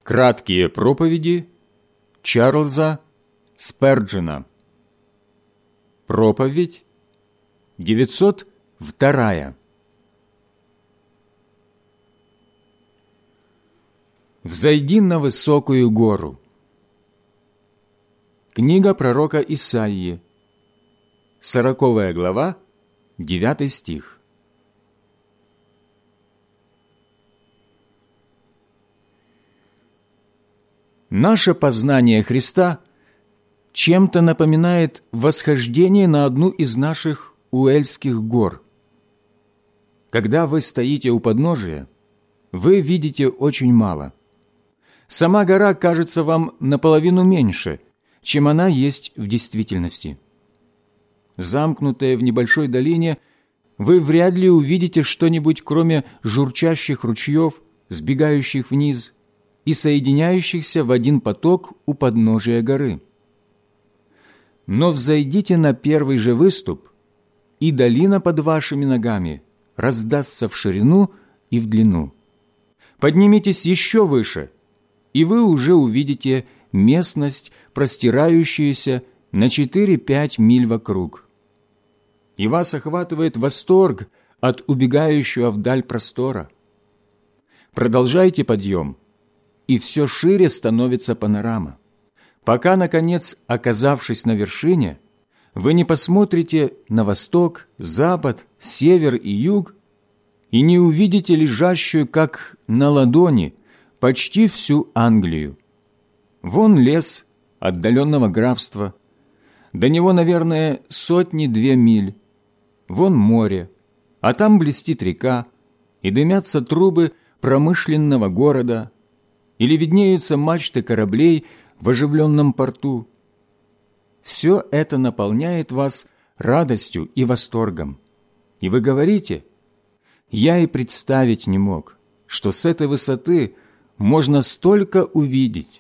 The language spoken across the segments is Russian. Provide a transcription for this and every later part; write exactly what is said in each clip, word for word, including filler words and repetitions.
Краткие проповеди Чарльза Сперджена. Проповедь девятьсот вторая. «Взойди на высокую гору». Книга пророка Исаии, сороковая глава, девятый стих. Наше познание Христа чем-то напоминает восхождение на одну из наших Уэльских гор. Когда вы стоите у подножия, вы видите очень мало. Сама гора кажется вам наполовину меньше, чем она есть в действительности. Замкнутая в небольшой долине, вы вряд ли увидите что-нибудь, кроме журчащих ручьев, сбегающих вниз и соединяющихся в один поток у подножия горы. Но взойдите на первый же выступ, и долина под вашими ногами раздастся в ширину и в длину. Поднимитесь еще выше, и вы уже увидите местность, простирающуюся на четыре-пять миль вокруг. И вас охватывает восторг от убегающего вдаль простора. Продолжайте подъем, и все шире становится панорама, пока, наконец, оказавшись на вершине, вы не посмотрите на восток, запад, север и юг и не увидите лежащую, как на ладони, почти всю Англию. Вон лес отдаленного графства, до него, наверное, сотни-две миль. Вон море, а там блестит река, и дымятся трубы промышленного города, или виднеются мачты кораблей в оживленном порту. Все это наполняет вас радостью и восторгом. И вы говорите: «Я и представить не мог, что с этой высоты можно столько увидеть».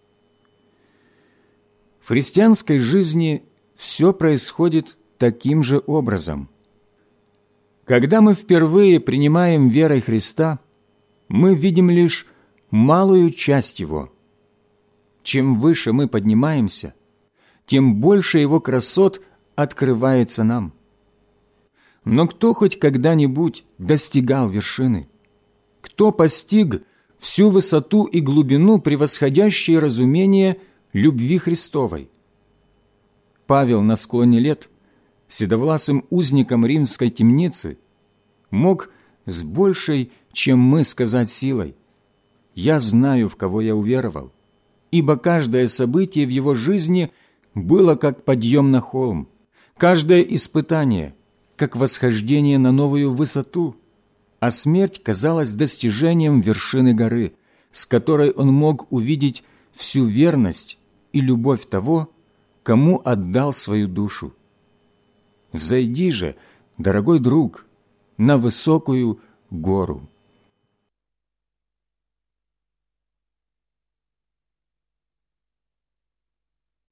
В христианской жизни все происходит таким же образом. Когда мы впервые принимаем верой Христа, мы видим лишь малую часть Его. Чем выше мы поднимаемся, тем больше Его красот открывается нам. Но кто хоть когда-нибудь достигал вершины? Кто постиг всю высоту и глубину, превосходящие разумение любви Христовой? Павел на склоне лет, седовласым узником римской темницы, мог с большей, чем мы, сказать силой: «Я знаю, в кого я уверовал», ибо каждое событие в его жизни было как подъем на холм, каждое испытание – как восхождение на новую высоту, а смерть казалась достижением вершины горы, с которой он мог увидеть всю верность и любовь того, кому отдал свою душу. Взойди же, дорогой друг, на высокую гору.